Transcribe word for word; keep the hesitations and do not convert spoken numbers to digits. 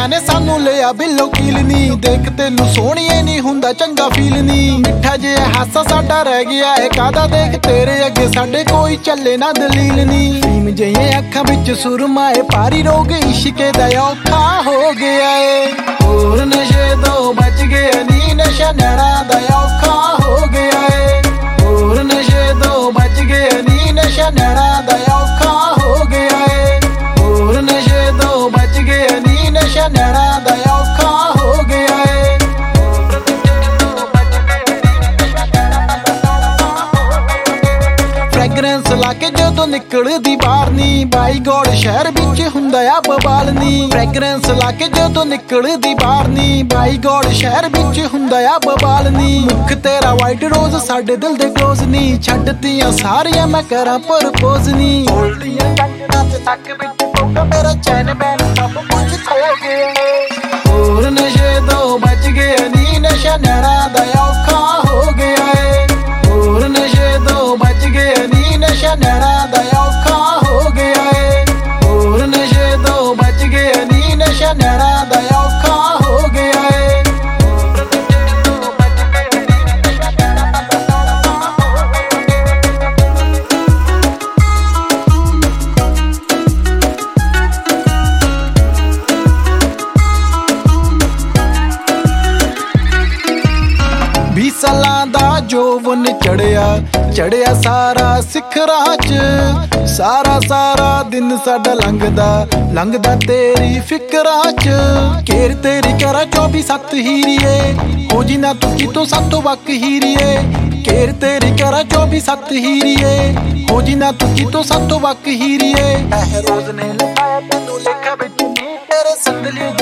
ਕੁੜੀਆਂ ਨੇ ਸਾਨੂੰ ਲਿਆ ਬਿੱਲੋ ਕੀਲ ਨੀ। ਦੇਖ ਤੈਨੂੰ ਸੋਹਣੀਏ ਨੀ ਹੁੰਦਾ ਚੰਗਾ ਫੀਲ ਨੀ। ਮਿੱਠਾ ਜਿਹਾ ਹਾਸਾ ਸਾਡਾ ਰਹਿ ਗਿਆ ਏ ਕਾਦਾ, ਦੇਖ ਤੇਰੇ ਅੱਗੇ ਸਾਡੇ ਕੋਈ ਚੱਲੇ ਨਾ ਦਲੀਲ ਨੀ। ਫੀਮ ਜਿਹੀਆਂ ਅੱਖਾਂ ਵਿੱਚ ਸੁਰਮਾ ਏ, ਭਾਰੀ ਰੋਗ ਇਸ਼ਕੇ ਦਾ ਔਖਾ ਹੋ ਗਿਆ ਏ। ਹੋਰ ਨਸ਼ੇ ਤੋਂ ਬਚ ਗਏ ਨੀ, ਨਸ਼ਾ ਨੈਣਾ ਦਾ ਔਖਾ ਹੋ ਗਿਆ ਏ। ਹੋਰ ਨਸ਼ੇ ਤੋਂ ਬਚ ਗਏ ਨੀ, ਨਸ਼ਾ ਨੈਣਾ ਦਾ ਔਖਾ ਹੋ ਗਿਆ ਏ। ਹੋਰ ਨਸ਼ੇ ਤੋਂ ਬਚ ਗਏ ਨੀ, ਨਸ਼ਾ ਨੈਣਾ ਦਾ ਔਖਾ ਹੋ ਗਿਆ ਏ। ਫ੍ਰੈਗਰੈਂਸ ਲਾ ਕੇ ਜਦੋਂ ਨਿਕਲਦੀ ਬਾਹਰ ਨੀ, ਬਾਈ ਗੋਡ ਸ਼ਹਿਰ ਵਿੱਚ ਹੁੰਦਾ ਆ ਬਵਾਲ ਨੀ। ਫ੍ਰੈਗਰੈਂਸ ਲਾ ਕੇ ਜਦੋਂ ਨਿਕਲਦੀ ਬਾਹਰ ਨੀ, ਬਾਈ ਗੋਡ ਸ਼ਹਿਰ ਵਿੱਚ ਹੁੰਦਾ ਆ ਬਵਾਲ ਨੀ। ਮੁੱਖ ਤੇਰਾ ਵਾਈਟ ਰੋਜ਼ ਸਾਡੇ ਦਿਲ ਦੇ ਕਲੋਜ਼ ਨੀ, ਛੱਡਤੀਆਂ ਸਾਰੀਆਂ ਮੈਂ ਕਰਾਂ ਪ੍ਰਪੋਜ਼ ਨੀ। ਉਲਟੀਆਂ ਕੰਨਾਂ ਤੇ ਤੱਕ ਵਿੱਚ ਕੋਕਾ ਮੇਰਾ ਚੈਨ ਬੈਨ ਸਭ ਕੁਝ ਖੋ ਗਿਆ। ਹੋਰ ਨਸ਼ੇ ਤੋਂ ਬਚ ਗਏ ਨੀ, ਨਸ਼ਾ ਨੈਣਾ ਦਾ ਔਖਾ ਹੋ ਗਿਆ ਏ। ਹੋਰ ਨਸ਼ੇ ਤੋਂ ਬਚ ਗਏ ਨੀ, ਨਸ਼ਾ ਨੈਣਾ ਦਾ ਔਖਾ ਹੋ ਗਿਆ ਏ। ਹੋਰ ਨਸ਼ੇ ਤੋਂ ਬਚ ਗਏ ਨੀ, ਨਸ਼ਾ ਨੈਣਾ ਦਾ ਔਖਾ ਹੋ ਗਿਆ ਏ। ਵੀਹ ਸਾਲਾਂ ਦਾ ਜੋਵਨ ਚੜਿਆ ਚੜਿਆ ਸਾਰਾ ਸਿਖਰਾਂ ਚ। ਸਾਰਾ ਸਾਰਾ ਦਿਨ ਸਾਡਾ ਲੰਘਦਾ ਲੰਘਦਾ ਤੇਰੀ ਫਿਕਰਾਂ ਚ। ਕੇਰ ਤੇਰੀ ਕਰਾਂ ਚੌਵੀ ਸੱਤ ਹੀਰੀਏ, ਹੋ ਜੀ ਨਾ ਤੂੰ ਕਿਤੋਂ ਸਾਤੋਂ ਵਕ ਹੀਰੀਏ। ਕੇਰ ਤੇਰੀ ਕਰਾਂ ਚੌਵੀ ਸੱਤ ਹੀਰੀਏ, ਹੋ ਜੀ ਨਾ ਤੂੰ ਕਿਤੋਂ ਸਾਤੋਂ ਵਕ ਹੀਰੀਏ। ਇਹ ਰੋਜ਼ ਨੇ ਲਗਾਇਆ ਤੈਨੂੰ ਲੇਖਾ ਵਿੱਚ ਨੀ, ਤੇਰੇ ਸੰਦਲੀ